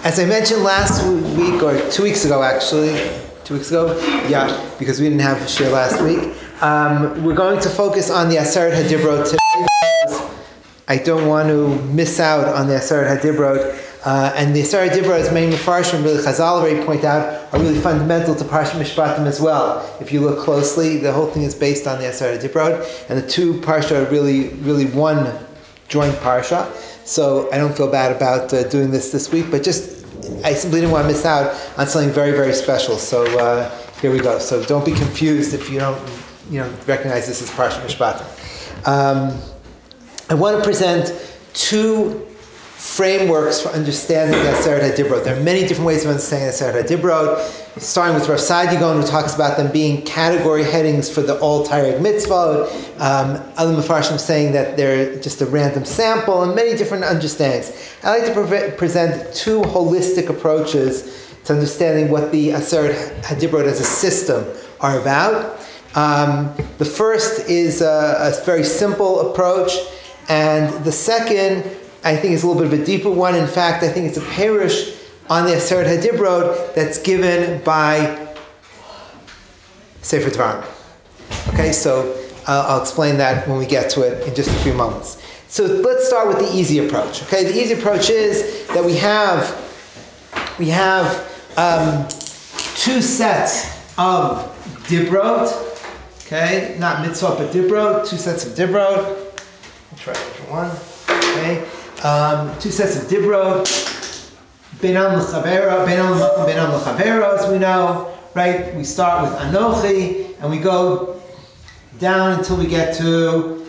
As I mentioned last week, or 2 weeks ago actually, 2 weeks ago, yeah, because we didn't have a share last week, we're going to focus on the Aseret HaDibrot today. I don't want to miss out on the Aseret HaDibrot. And the Aseret HaDibrot, as many Mefarshim, really Chazal already point out, are really fundamental to Parshat Mishpatim as well. If you look closely, the whole thing is based on the Aseret HaDibrot, and the two Parsha are really one joint Parsha. So I don't feel bad about doing this week, but I simply didn't want to miss out on something very, very special. So here we go. So don't be confused if you don't recognize this as Parshat Mishpatim. I want to present two frameworks for understanding the Aseret HaDibrot. There are many different ways of understanding the Aseret HaDibrot, starting with Rav Saadia Gaon, who talks about them being category headings for the all Taryag mitzvot. Other Mefarshim saying that they're just a random sample, and many different understandings. I like to present two holistic approaches to understanding what the Aseret HaDibrot as a system are about. The first is a very simple approach, and the second, I think, is a little bit of a deeper one. In fact, I think it's a perush on the Aseret HaDibrot that's given by Sefer Dvarim. Okay, so I'll explain that when we get to it in just a few moments. So let's start with the easy approach. Okay, the easy approach is that we have two sets of Dibrot. Okay, not mitzvot but Dibrot. Two sets of Dibrot. I'll try a different one. Okay. Two sets of Dibrot, Beinam L'Chavero, as we know, right? We start with Anochi, and we go down until we get to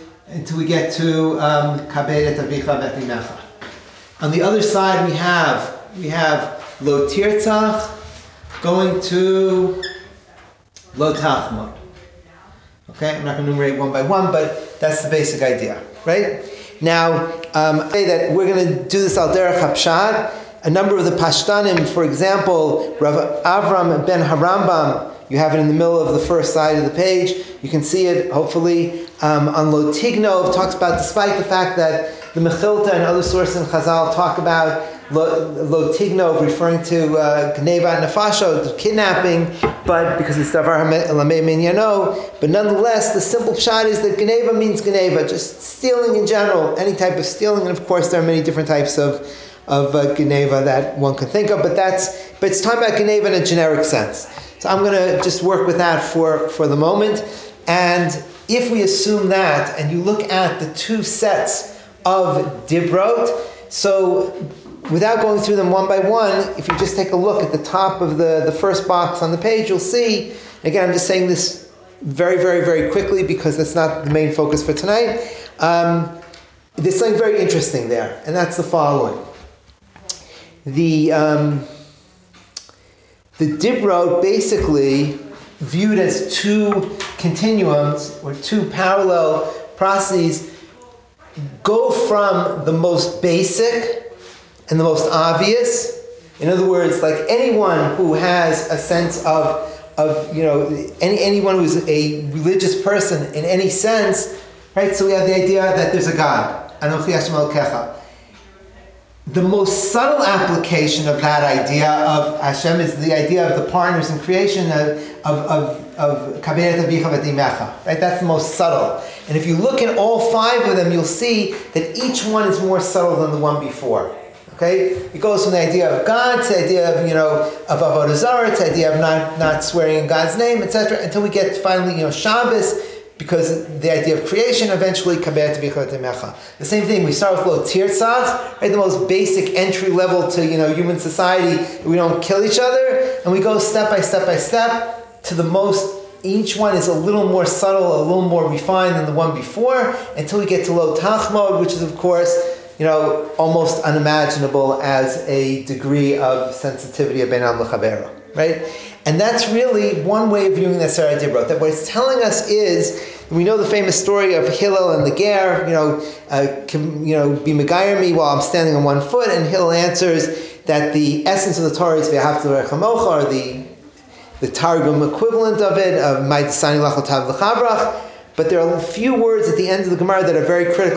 Kabed et Avicha v'et Imecha. On the other side, we have Lo Tirtzach going to Lo Tachmod. Okay, I'm not going to enumerate one by one, but that's the basic idea, right? Now, I say that we're going to do this al derech hapshat. A number of the Pashtanim, for example, Rav Avram ben Harambam, you have it in the middle of the first side of the page. You can see it, hopefully, on Lo Tignov, talks about, despite the fact that the Mechilta and other sources in Chazal talk about Lo Tignov referring to Gneva and Nefashot, kidnapping, but because it's Davar Lamei Minyano, but nonetheless, the simple pshat is that Gneva means Gneva, just stealing in general, any type of stealing, and of course there are many different types of Gneva that one can think of, but it's talking about Gneva in a generic sense. So I'm going to just work with that for the moment, and if we assume that, and you look at the two sets of Dibrot, so without going through them one by one, if you just take a look at the top of the first box on the page, you'll see, again, I'm just saying this very, very, very quickly because that's not the main focus for tonight. There's something very interesting there, and that's the following. The Dibrot, basically viewed as two continuums or two parallel processes, go from the most basic and the most obvious. In other words, like anyone who has a sense of anyone who's a religious person in any sense, right? So we have the idea that there's a God. Anochi Hashem Elokecha. The most subtle application of that idea of Hashem is the idea of the partners in creation of Kabed et Avicha v'et Imecha. Right? That's the most subtle. And if you look at all five of them, you'll see that each one is more subtle than the one before. Okay? It goes from the idea of God to the idea of Avodah Zarah, to the idea of not swearing in God's name, etc., until we get finally Shabbos, because the idea of creation, eventually Kabed et Avicha v'et Imecha. The same thing, we start with Lo Tirtzach, right, the most basic entry level to human society. We don't kill each other, and we go step by step by step to the most. Each one is a little more subtle, a little more refined than the one before, until we get to Lo Tachmod, which is of course almost unimaginable as a degree of sensitivity of Beinam L'Chavero, right? And that's really one way of viewing the Aseret HaDibrot. That what it's telling us is, we know the famous story of Hillel and the Ger, be Megayer me while I'm standing on one foot, and Hillel answers that the essence of the Torah is V'ahavta l'recha kamocha, or the Targum equivalent of it, of Ma'asani lach l'tav l'chavrach, but there are a few words at the end of the Gemara that are very critical.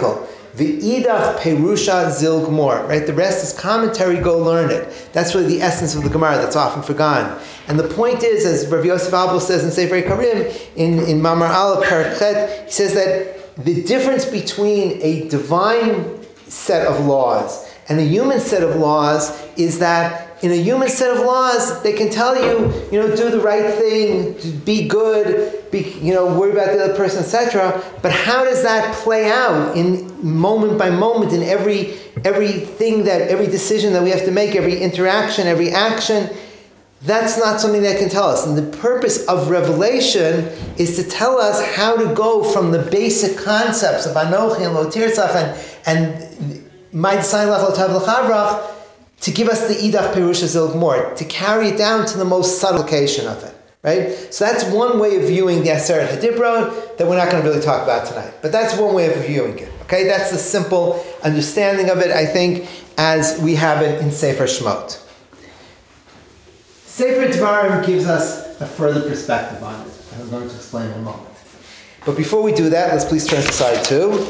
V'idach perusha zil gmor. Right? The rest is commentary, go learn it. That's really the essence of the Gemara that's often forgotten. And the point is, as Rav Yosef Abel says in Sefer Karim, in Mamar Aleph Perek Chet, he says that the difference between a divine set of laws and a human set of laws is that in a human set of laws, they can tell you, do the right thing, be good, worry about the other person, etc. But how does that play out in moment by moment in everything every decision that we have to make, every interaction, every action? That's not something that can tell us. And the purpose of revelation is to tell us how to go from the basic concepts of Anochi and Lo Tirzach and My Design Lach Lo Tav L'Chavrach, to give us the Idach Perusha Zil Gmor, to carry it down to the most subtle location of it, right? So that's one way of viewing the Aseret HaDibrot that we're not going to really talk about tonight. But that's one way of viewing it, okay? That's the simple understanding of it, I think, as we have it in Sefer Shemot. Sefer Dvarim gives us a further perspective on it, and I'm going to explain in a moment. But before we do that, let's please turn to side 2.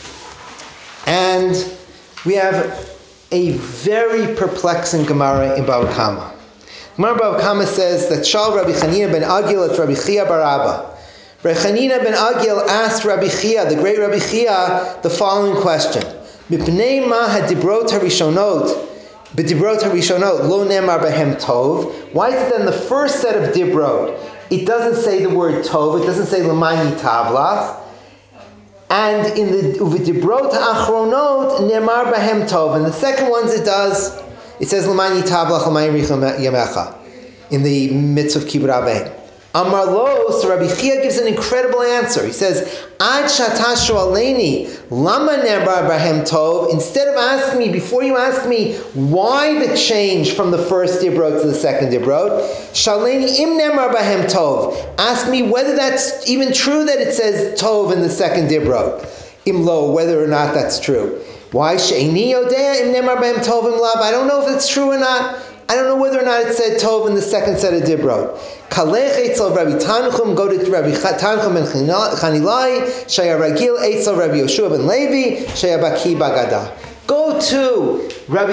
And we have a very perplexing Gemara in Bava Kama. Gemara Bava Kama says that Shal Rabbi Chanina ben Agil at Rabbi Chia bar Abba. Rabbi Chanina ben Agil asked Rabbi Chia, the great Rabbi Chia, the following question: Mipnei ma hadibrot harishonot, b'dibrot harishonot lo nemar behem tov. Why is it then the first set of dibrot it doesn't say the word tov, it doesn't say l'mani tavlach? And in the Uvidibrot Achronot Nemar Bahem Tov, and the second ones it does. It says L'mani Tablach L'mani Richam Yamecha in the midst of Kibbur Aveim. Amar Lo, so Rabbi Chia gives an incredible answer. He says, Ad Shatashu Aleini Lama Nemar Bahem Tov. Instead of asking me, before you ask me why the change from the first Dibrot to the second Dibrot, Shaleni Im Nemar Bahem Tov. Ask me whether that's even true that it says Tov in the second Dibrot. Im Lo, whether or not that's true. Why? She'eni Yodea Im Nemar Bahem Tov Im Lav. I don't know if it's true or not. I don't know whether or not it said Tov in the second set of Dibrot. Kalech Eitzel Rabbi Tanchum, go to Rabbi Tanchum ben Chanilai, Shaya Ragil Eitzel Rabbi Yoshua ben Levi, Shaya Baki Bagada. Go to Rabbi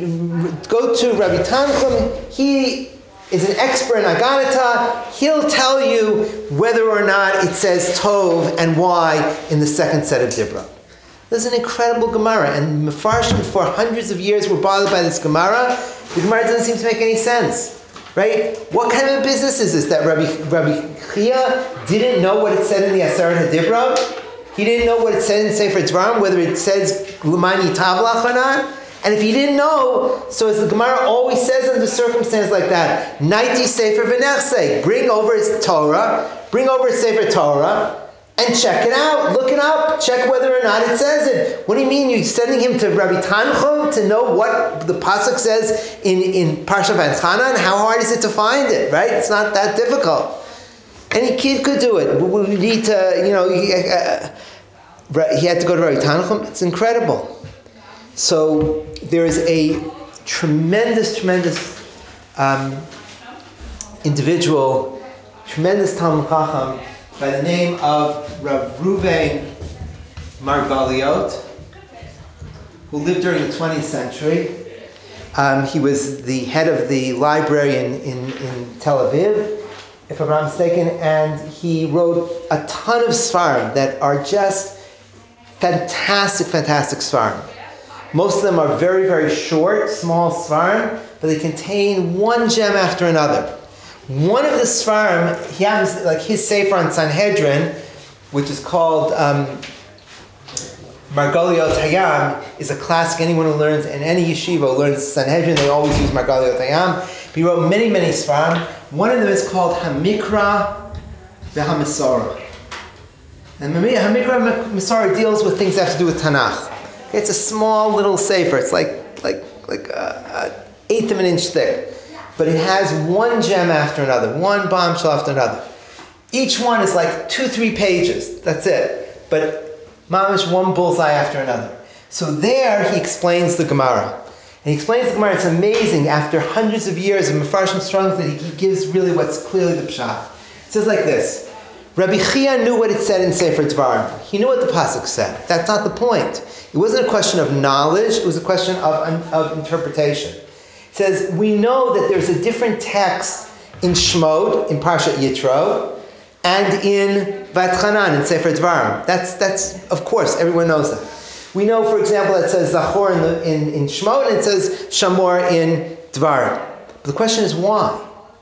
Tanchum. He is an expert in Agadata. He'll tell you whether or not it says Tov and why in the second set of Dibrot. This is an incredible Gemara, and Mefarshim for hundreds of years were bothered by this Gemara. The Gemara doesn't seem to make any sense, right? What kind of a business is this that Rabbi Chia didn't know what it said in the Aseret HaDibrot? He didn't know what it said in Sefer Dvarim, whether it says L'mani Tavlach or not? And if he didn't know, so as the Gemara always says under circumstances like that, Naiti Sefer V'nechsei, bring over his Sefer Torah, and check it out, look it up, check whether or not it says it. What do you mean you're sending him to Rabbi Tanchum to know what the pasuk says in Parsha Vayetchanan? How hard is it to find it, right? It's not that difficult. Any kid could do it. We need to, he had to go to Rabbi Tanchum. It's incredible. So there is a tremendous individual, tremendous Talmud Chacham, by the name of Rav Ruvain Margaliot, who lived during the 20th century. He was the head of the library in Tel Aviv, if I'm not mistaken, and he wrote a ton of Sfarim that are just fantastic Sfarim. Most of them are very, very short, small Sfarim, but they contain one gem after another. One of the Sfarim, he happens, like his Sefer on Sanhedrin, which is called Margaliot Hayam, is a classic. Anyone who learns in any yeshiva who learns Sanhedrin, they always use Margaliot Hayam. He wrote many Sfarim. One of them is called Hamikra v'Hamisora. And Hamikra v'Hamisora deals with things that have to do with Tanakh. Okay, it's a small little Sefer. It's like an eighth of an inch thick. But it has one gem after another, one bombshell after another. Each one is like 2-3 pages. That's it. But mamish, one bullseye after another. So there he explains the Gemara. And he explains the Gemara. It's amazing. After hundreds of years of Mefarshim strong that he gives really what's clearly the Pshat. It says like this. Rabbi Chia knew what it said in Sefer Dvarim. He knew what the pasuk said. That's not the point. It wasn't a question of knowledge. It was a question of interpretation. It says, we know that there's a different text in Shemot, in Parshat Yitro, and in Vatchanan, in Sefer Dvarim. That's of course, everyone knows that. We know, for example, it says Zachor in Shemot, and it says Shamor in Dvarim. But the question is why?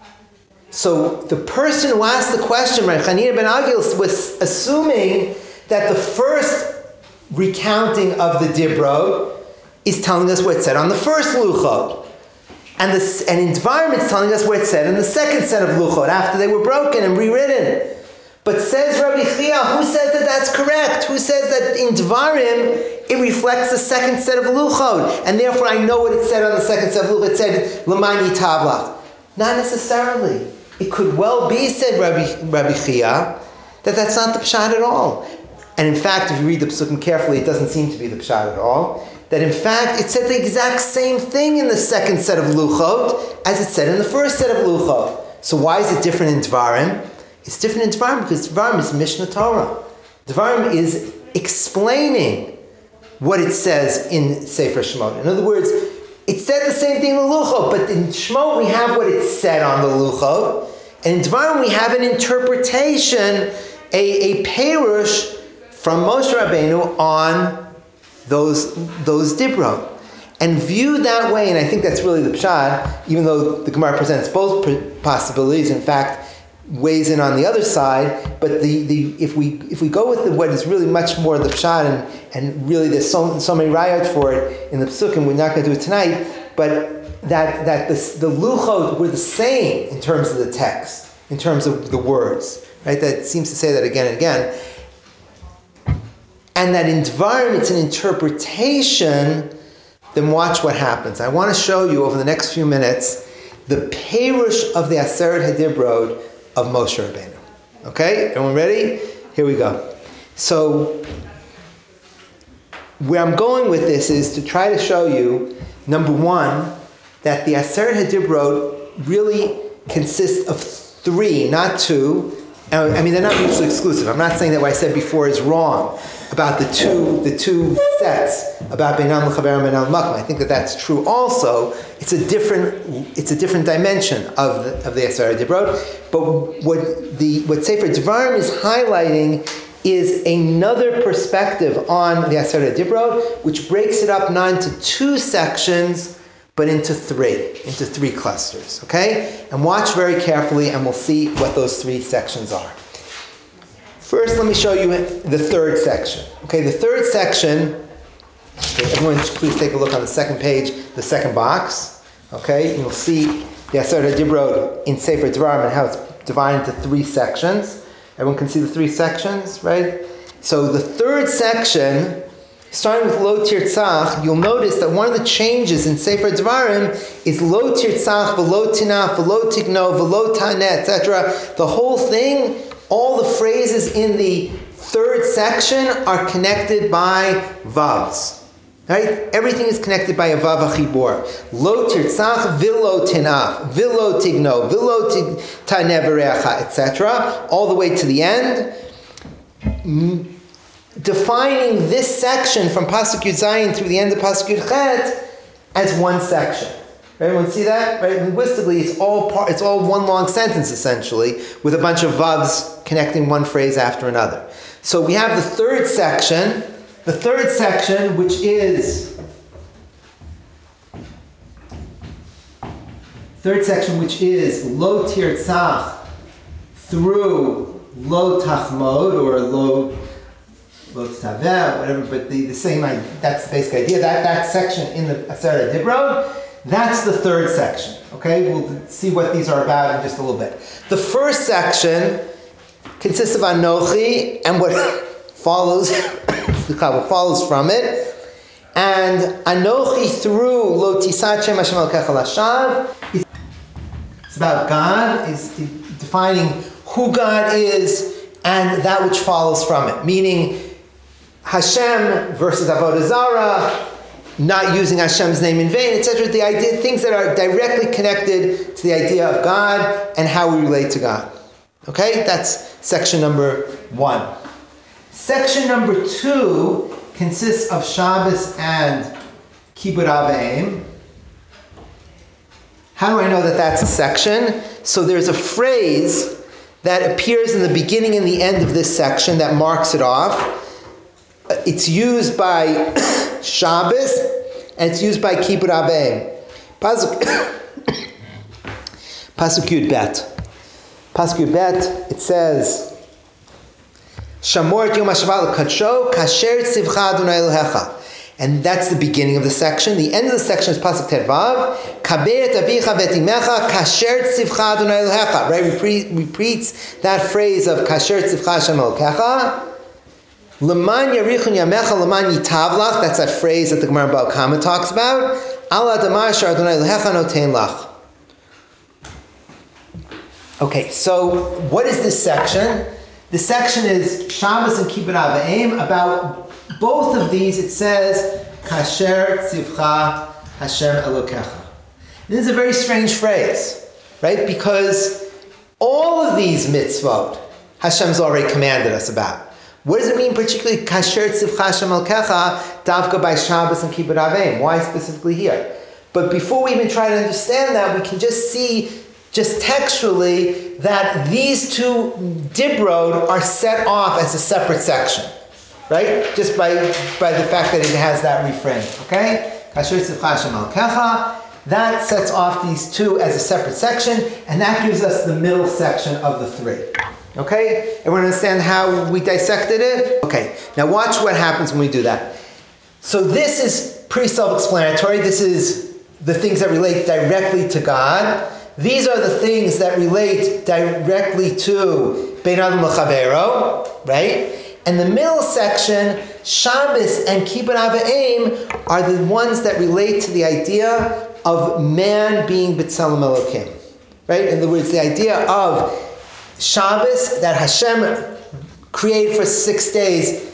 So the person who asked the question, Rav Chanina ben Agil, was assuming that the first recounting of the Dibro is telling us what it said on the first Luchot. And in Dvarim it's telling us what it said in the second set of Luchot, after they were broken and rewritten. But says Rabbi Chia, who says that that's correct? Who says that in Dvarim it reflects the second set of Luchot? And therefore I know what it said on the second set of Luchot. It said, L'mani Tavlach. Not necessarily. It could well be, said Rabbi Chia, that that's not the pshat at all. And in fact, if you read the psukim carefully, it doesn't seem to be the pshat at all. That in fact, it said the exact same thing in the second set of Luchot as it said in the first set of Luchot. So why is it different in Dvarim? It's different in Dvarim because Dvarim is Mishnah Torah. Dvarim is explaining what it says in Sefer Shemot. In other words, it said the same thing in the Luchot, but in Shemot we have what it said on the Luchot, and in Dvarim we have an interpretation, a perush from Moshe Rabbeinu on those Dibro. And viewed that way, and I think that's really the pshat, even though the Gemara presents both possibilities, in fact, weighs in on the other side, but if we go with what is really much more the pshat, and really there's so many rayot for it in the psukim, we're not going to do it tonight, but that the luchot were the same in terms of the text, in terms of the words, right? That seems to say that again and again, and that in Dvarim it's an interpretation. Then watch what happens. I want to show you over the next few minutes the perush of the Aseret HaDibrot of Moshe Rabbeinu. Okay? Everyone ready? Here we go. So, where I'm going with this is to try to show you, number one, that the Aseret HaDibrot really consists of three, not two. I mean, they're not mutually exclusive. I'm not saying that what I said before is wrong about the two sets about Beinam L'Chaver and Beinam L'Makam. I think that that's true also. It's a different dimension of the Aseret HaDibrot. But what Sefer Dvarim is highlighting is another perspective on the Aseret HaDibrot, which breaks it up not into two sections, but into three clusters, okay? And watch very carefully and we'll see what those three sections are. First, let me show you the third section. Okay, the third section, okay, everyone please take a look on the second page, the second box, okay? You'll see the Aseret HaDibrot in Sefer Dvarim and how it's divided into three sections. Everyone can see the three sections, right? So the third section, starting with Lo Tirtzach, you'll notice that one of the changes in Sefer Dvarim is Lo Tirtzach, V'lo Tinaf, V'lo Tigno, V'lo Taneh, etc. The whole thing, all the phrases in the third section are connected by vavs. Right? Everything is connected by a vav achibor. Lo Tirtzach, V'lo Tinaf, V'lo Tigno, V'lo Taneh V'reacha, etc. All the way to the end. Defining this section from Pasuk Yud Zayin through the end of Pasuk Yud Chet as one section. Right? Everyone see that? Right? Linguistically, it's all one long sentence essentially, with a bunch of vavs connecting one phrase after another. So we have the third section, which is Lo Tirtzach through Lo Tachmod or Lo Taveh, whatever, but the same, that's the basic idea. That section in the Aseret HaDibrot, that's the third section. Okay, we'll see what these are about in just a little bit. The first section consists of Anochi and what follows, what follows from it. And Anochi through Lo Tisat Shem Hashem Elokecha Lashav, it's about God, is defining who God is and that which follows from it, meaning Hashem versus Avodah Zarah, not using Hashem's name in vain, etc. The idea, things that are directly connected to the idea of God and how we relate to God. Okay, that's section number 1. Section number 2 consists of Shabbos and Kibbud Av V'Em. How do I know that that's a section? So there's a phrase that appears in the beginning and the end of this section that marks it off. It's used by Shabbos and it's used by Kibbud Av V'Em. Pasuk Yud Bet. Pasuk Yud Bet, it says, Shamor et Yom HaShabbat l'kadsho, kasher tzivcha Adonai Elohecha. And that's the beginning of the section. The end of the section is Pasuk Tervav, Kaber et avicha v'et imecha, kasher tzivcha Adonai Elohecha. Right? Repeats that phrase of kasher tzivcha Hashem Elokecha. L'man yarichun yamecha, l'man yitavlach. That's that phrase that the Gemara Ba'al Kama talks about. Ala damar shar Adonai Elohecha notein lach. Okay, so what is this section? This section is Shabbos and Kibbud Av V'Em. About both of these, it says, Kasher tzivcha Hashem Elokecha. This is a very strange phrase, right? Because all of these mitzvot, Hashem's already commanded us about. What does it mean, particularly Kasher tzivcha Hashem Elokecha, davka by Shabbos and Kibbud Av V'Em? Why specifically here? But before we even try to understand that, we can just see, just textually, that these two dibrod are set off as a separate section, right? Just by the fact that it has that refrain, okay? Kasher tzivcha Hashem Elokecha. That sets off these two as a separate section, and that gives us the middle section of the 3. Okay? Everyone understand how we dissected it? Okay. Now watch what happens when we do that. So this is pretty self-explanatory. This is the things that relate directly to God. These are the things that relate directly to Bein Adam L'Chavero, right? And the middle section, Shabbos and Kibbud Av V'Em, are the ones that relate to the idea of man being B'Tselem Elokim, right? In other words, the idea of Shabbos that Hashem created for 6 days,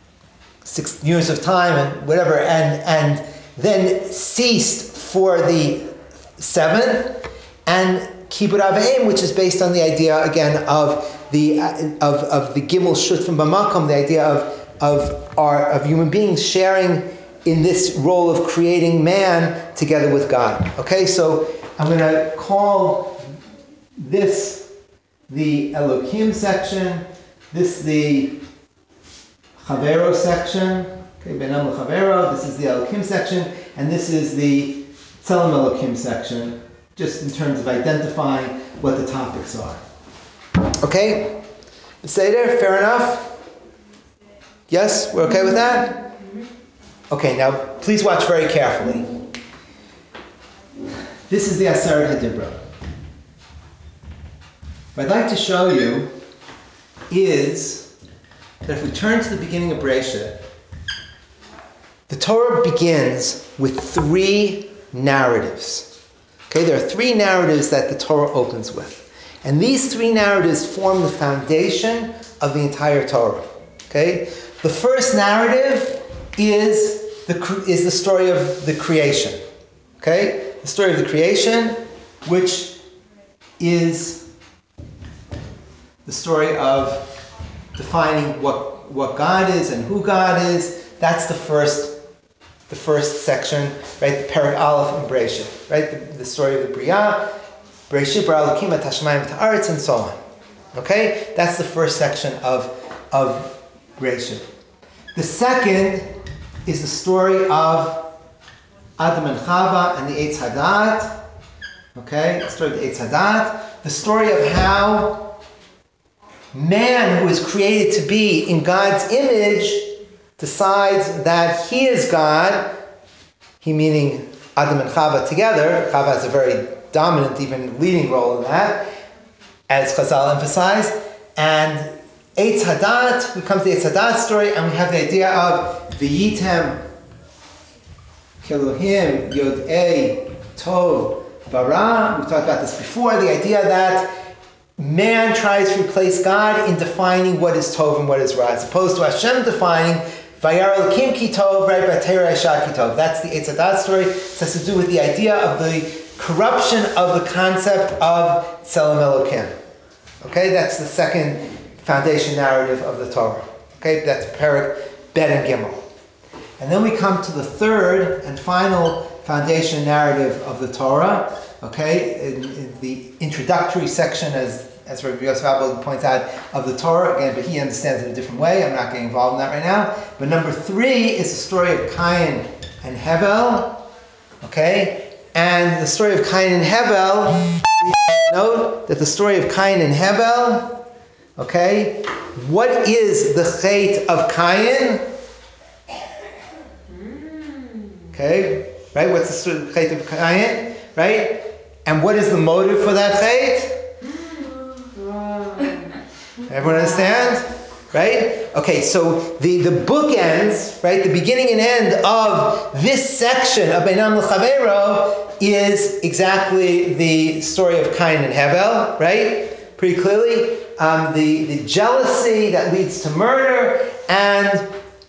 6 years of time and whatever, and then ceased for the 7th. And Kibbud Av V'Em, which is based on the idea again of the Gimel Shutfim B'Makom, the idea of human beings sharing in this role of creating man together with God. Okay, so I'm going to call this the Elokim section, this the Chavero section. Okay, Bein Adam L'Chavero. This is the Elokim section, and this is the Tzelem Elokim section, just in terms of identifying what the topics are. Okay? Seder, fair enough? Yes? We're okay with that? Okay, now please watch very carefully. This is the Aseret HaDibra. What I'd like to show you is that if we turn to the beginning of Bereshit, the Torah begins with 3 narratives. Okay, there are 3 narratives that the Torah opens with. And these 3 narratives form the foundation of the entire Torah. Okay? The first narrative is the story of the creation. Okay? The story of the creation, which is the story of defining what God is and who God is. That's the first section, right? The Perek Aleph in Bereshit, right? The story of the Bria, Bereshit bara Elokim et hashamayim v'et haaretz, and so on. Okay? That's the first section of Bereshit. The second is the story of Adam and Chava and the Eitz Hadat. Okay? The story of the Eitz Hadat. The story of how man, who is created to be in God's image, decides that he is God, he meaning Adam and Chava together. Chava has a very dominant, even leading role in that, as Chazal emphasized. And Eitz Hadat becomes the Eitz Hadat story, and we have the idea of V'yitem Kelohim Yod'ei Tov Bara. We've talked about this before, the idea that man tries to replace God in defining what is Tov and what is Ra, as opposed to Hashem defining Vayar Elokim ki Tov, right? V'Teiru Isha ki Tov. That's the Eitz Hadat story. It has to do with the idea of the corruption of the concept of Tzelem Elokim. Okay, that's the second foundation narrative of the Torah. Okay, that's Perek Bet and Gimel. And then we come to the third and final foundation narrative of the Torah. Okay, in the introductory section, as Rabbi Yosef Abel points out, of the Torah. Again, but he understands it a different way. I'm not getting involved in that right now. But number 3 is the story of Cain and Hevel. Okay, and the story of Cain and Hevel. Note that the story of Cain and Hevel. Okay, what is the chait of Cain? Okay, right? What's the chait of Cain? Right? And what is the motive for that chait? Everyone understand? Right? Okay, so the bookends, right, the beginning and end of this section of Beinam L'Chavero is exactly the story of Cain and Hevel, right? Pretty clearly. The jealousy that leads to murder, and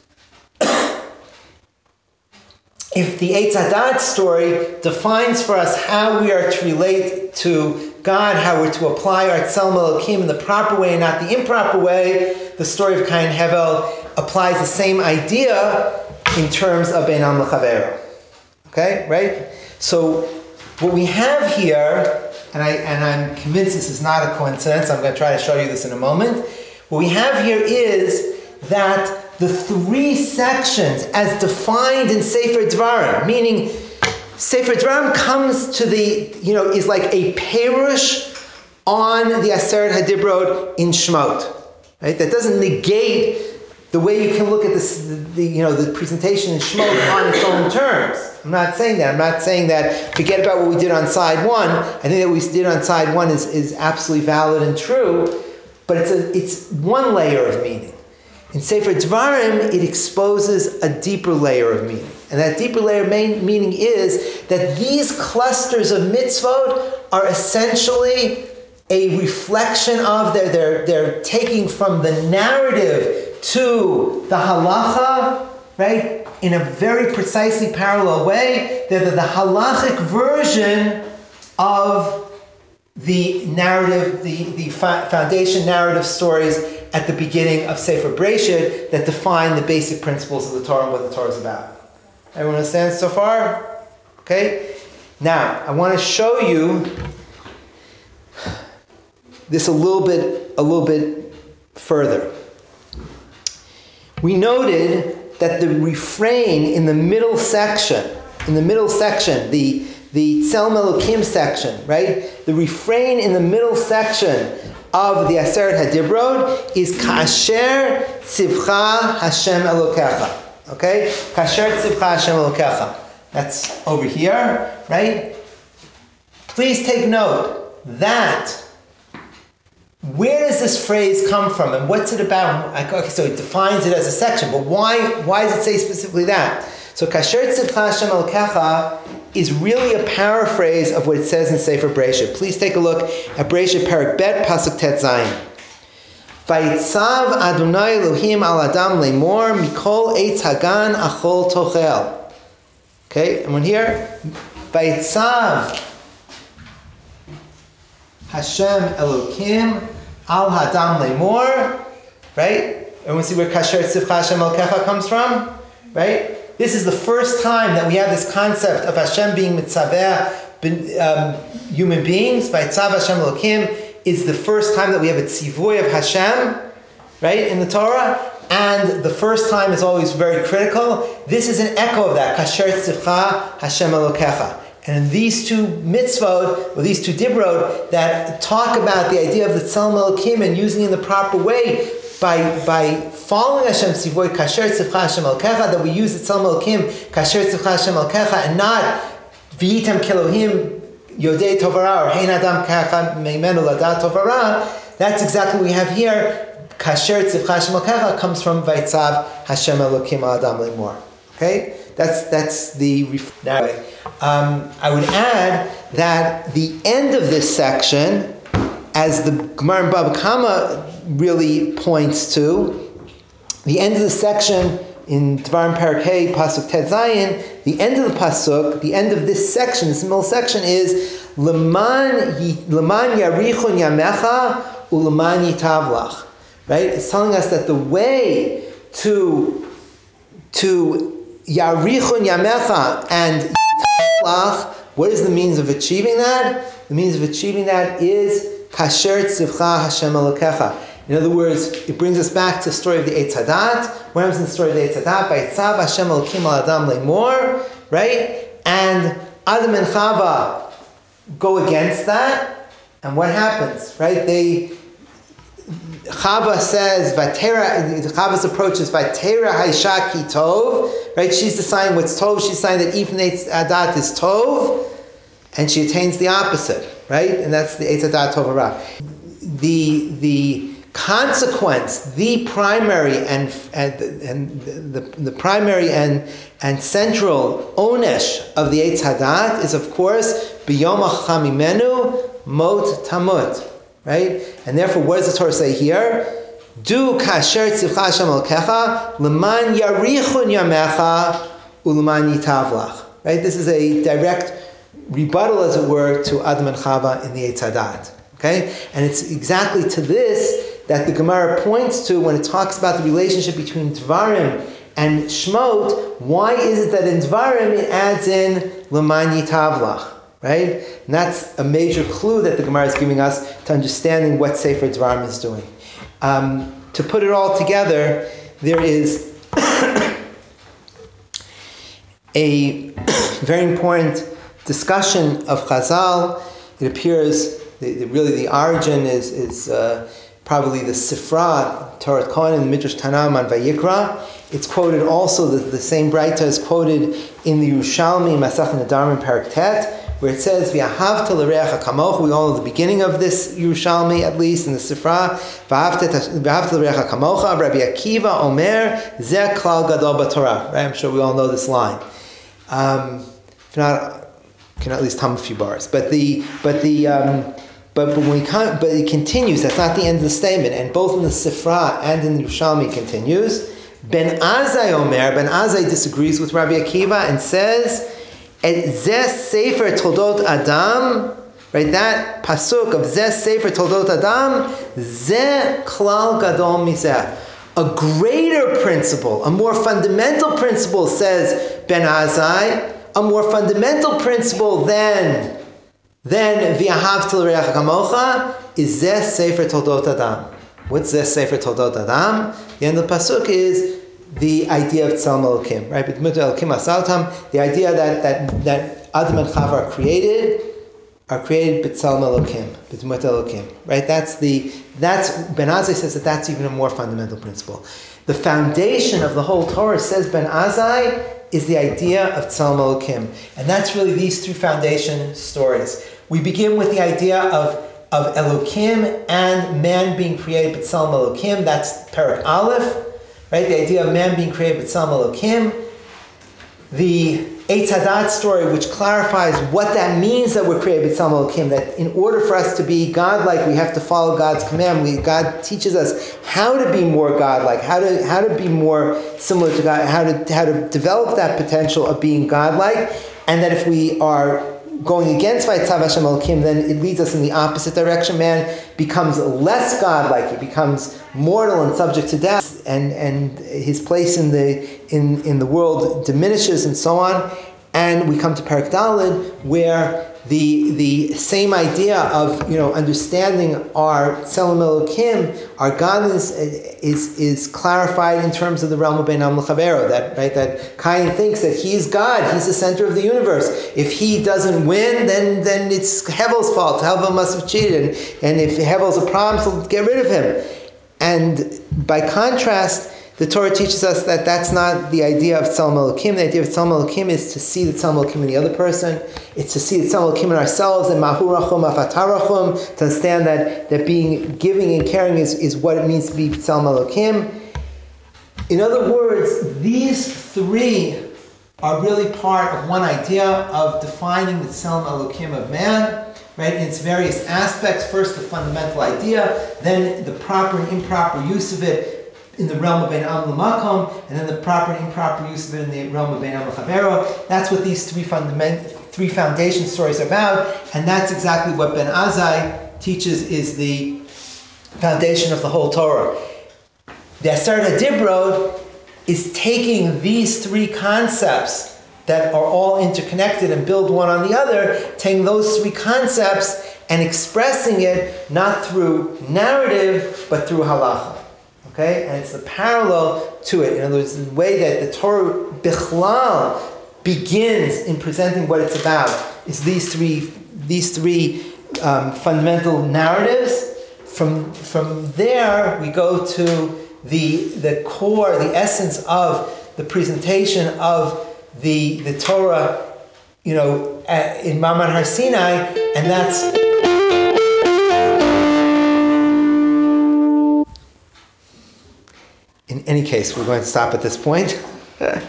if the Eitz Hadat story defines for us how we are to relate to God, how we're to apply our Tzelem Elokim in the proper way and not the improper way, the story of Cain and Hevel applies the same idea in terms of Beinam L'Chavero. Okay, right? So what we have here, and I'm convinced this is not a coincidence, I'm going to try to show you this in a moment. What we have here is that the 3 sections as defined in Sefer Dvarim, meaning Sefer Dvarim comes to is like a perush on the Aseret HaDibrot in Shemot. Right? That doesn't negate the way you can look at the presentation in Shemot on its own terms. I'm not saying that. I'm not saying that forget about what we did on side 1. I think that what we did on side 1 is absolutely valid and true, but it's one layer of meaning. In Sefer Dvarim, it exposes a deeper layer of meaning. And that deeper layer of meaning is that these clusters of mitzvot are essentially a reflection of, they're taking from the narrative to the halacha, right, in a very precisely parallel way. They're the halachic version of the narrative, the foundation narrative stories at the beginning of Sefer Bereshit that define the basic principles of the Torah and what the Torah is about. Everyone understand so far? Okay? Now, I want to show you this a little bit further. We noted that the refrain in the middle section, the Tzelem Elokim section, right? The refrain in the middle section of the Aseret HaDibrot is Ka'asher Tzivcha Hashem Elokecha. Okay? Ka'asher Tzivcha Hashem Elokecha. That's over here, right? Please take note that where does this phrase come from and what's it about? Okay, so it defines it as a section, but why does it say specifically that? So Kasher Tzivcha Hashem Elokecha is really a paraphrase of what it says in Sefer Bereshit. Please take a look at Bereshit Perek Bet Pasuk Tet Zayin. Vayitzav Adonai Elohim al Adam lemor mikol eitz hagan achol tochel. Okay, and when here, Vayitzav Hashem Elokim al Hadam lemor, right? And we see where Kasher Tzivcha Hashem Elokecha comes from, right? This is the first time that we have this concept of Hashem being mitzaveh human beings. Vayitzav Hashem Elokim is the first time that we have a tzivuy of Hashem, right, in the Torah. And the first time is always very critical. This is an echo of that. Kasher Tzivcha Hashem Elokecha. And these 2 mitzvot, or these 2 dibrot, that talk about the idea of the Tzelem Elokim and using it in the proper way, by following Hashem's tzivoy, Kasher Tzivcha Hashem Elokecha, that we use the Tzelem Elokim, Kasher Tzivcha Hashem Elokecha, and not V'item Kelohim Yodei Tovara, or Hein Adam Ka'achad Meimenu Ladat Tovara. That's exactly what we have here. Kasher Tzivcha Hashem Elokecha comes from Vayitzav Hashem Elokim Adam Lemor. Okay? That's the narrative. I would add that the end of this section, as the Gemara in Baba Kama really points to, the end of the section in Dvarim Perek Hey, Pasuk Tet Zayin, the end of the Pasuk, the end of this section, this middle section is Leman Yarichon Yamecha Uleman Yitavlach. Right? It's telling us that the way to Yarichon Yamecha and Yitavlach, what is the means of achieving that? The means of achieving that is Kasher Tzivcha Hashem Elokecha. In other words, it brings us back to the story of the Eitz Hadat. What happens in the story of the Eitz Hadat? Vayitzav Hashem Elokim al Adam le'mor, right? And Adam and Chava go against that. And what happens, right? Chava says, Chava's approach is Vatera Haisha Ki Tov, right? She's deciding what's Tov. She's deciding that even Eitz Hadat is Tov, and she attains the opposite, right? And that's the Eitz Hadat Tov Hara. The consequence, the primary and the primary and central onesh of the Eitz Hadat is, of course, biyom chamimenu mot tamut, right? And therefore, what does the Torah say here? Do kasher tzivcha Hashem Elokecha leman yarichun yamecha uleman yitavlach. Right? This is a direct rebuttal, as it were, to Adam and Chava in the Eitz Hadat. Okay, and it's exactly to this that the Gemara points to when it talks about the relationship between Dvarim and Shmot. Why is it that in Dvarim it adds in Leman Yitavlach, right? And that's a major clue that the Gemara is giving us to understanding what Sefer Dvarim is doing. To put it all together, there is a very important discussion of Chazal. It appears really the origin is probably the Sifra, Torah Kohen, and Midrash Tanam on Vayikra. It's quoted also, the same Braita is quoted in the Yerushalmi, Masach Nedarim, Perek Tet, where it says, V'ahavta l'reacha kamocha. We all know the beginning of this Yerushalmi, at least in the Sifra. V'ahavta l'reacha kamocha. Rabbi Akiva Omer, Zeh klal gadol b'Torah. Right? I'm sure we all know this line. If not, can at least hum a few bars. But it continues. That's not the end of the statement. And both in the Sifra and in the Yerushalmi continues. Ben Azai Omer. Ben Azai disagrees with Rabbi Akiva and says, "Et zeh sefer toldot Adam." Right, that pasuk of zeh sefer toldot Adam, zeh klal gadol mizeh. A greater principle, a more fundamental principle, says Ben Azai. A more fundamental principle than v'ahavta l'reacha kamocha is zeh sefer toldot Adam. What's zeh sefer toldot Adam? The end of the pasuk is the idea of Tzelem Elokim, right? The idea that Adam and Chava are created b'Tzelem Elokim, b'Dmut Elokim, right? That's Ben Azai says that's even a more fundamental principle. The foundation of the whole Torah, says Ben Azai, is the idea of Tzelem Elokim. And that's really these three foundation stories. We begin with the idea of Elokim and man being created b'Tzelem Elokim. That's Perek Aleph, right? The idea of man being created b'Tzelem Elokim. The Eitz Hadat story, which clarifies what that means that we're created b'Tzelem Elokim, that in order for us to be God-like, we have to follow God's command. God teaches us how to be more God-like, how to be more similar to God, how to develop that potential of being God-like, and that if we are going against Vayitzav Hashem Elokim, then it leads us in the opposite direction. Man becomes less God-like; he becomes mortal and subject to death, and his place in the world diminishes, and so on. And we come to Perek Daled, where the same idea of understanding our Tzelem Elokim, our godliness, is clarified in terms of the realm of Bein Adam L'Chavero. That Cain thinks that he's God, he's the center of the universe. If he doesn't win, then it's Hevel's fault. Hevel must have cheated, and if Hevel's a problem, so get rid of him. And by contrast, the Torah teaches us that that's not the idea of Tzelem Elokim. The idea of Tzelem Elokim is to see the Tzelem Elokim in the other person. It's to see the Tzelem Elokim in ourselves, and Mahu Rachum Afatarachum, to understand that being giving and caring is what it means to be Tzelem Elokim. In other words, these three are really part of one idea of defining the Tzelem Elokim of man, right, in its various aspects. First, the fundamental idea, then the proper and improper use of it in the realm of Bein Am L'Makom, and then the proper and improper use of it in the realm of Bein Am L'Chavero. That's what these three foundation stories are about, and that's exactly what Ben Azai teaches is the foundation of the whole Torah. The Aseret HaDibrot is taking these three concepts that are all interconnected and build one on the other, taking those three concepts and expressing it not through narrative, but through halacha. Okay? And it's the parallel to it. In other words, the way that the Torah Bichlal begins in presenting what it's about is these three fundamental narratives. From there, we go to the core, the essence of the presentation of the Torah, in Ma'amad Har Sinai, and that's in any case, we're going to stop at this point. And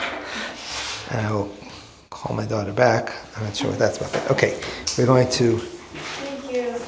I will call my daughter back. I'm not sure what that's about. But okay, we're going to